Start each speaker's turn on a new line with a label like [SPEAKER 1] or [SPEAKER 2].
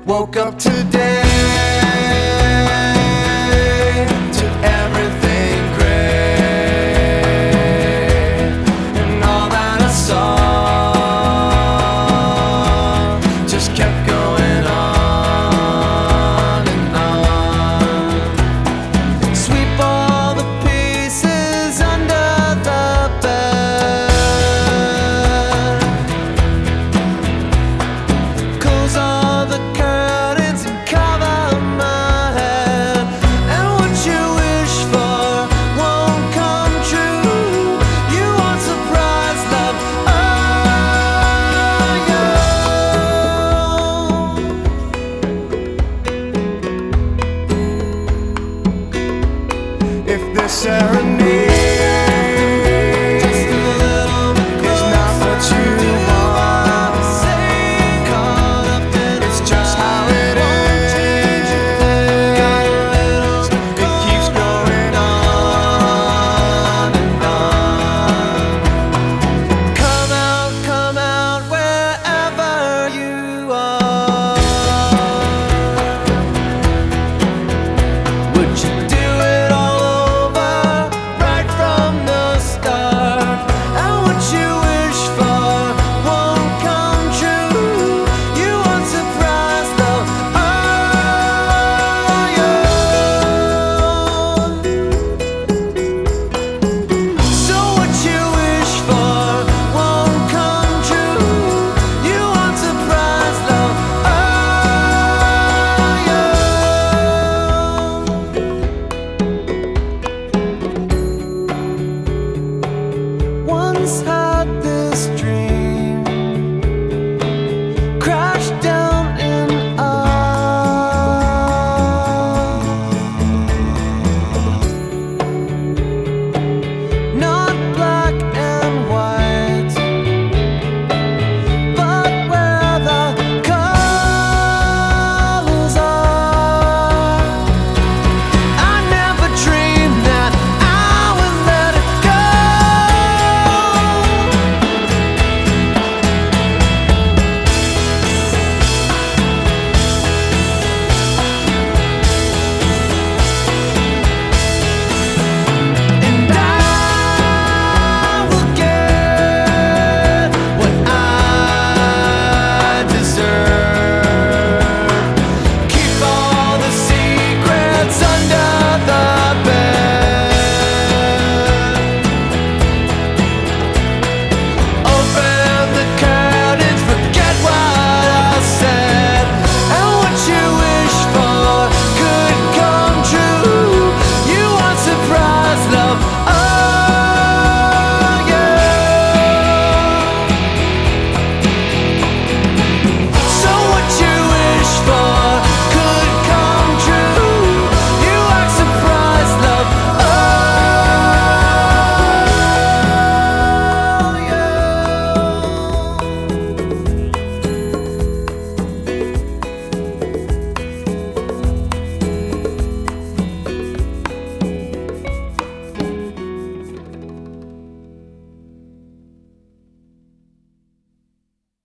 [SPEAKER 1] Woke up today to everything gray, and all that I saw just kept going on and on. Sweep all the pieces under the bed, close all the curtains and cover my head. And what you wish for won't come true. You want surprise love, if this serenade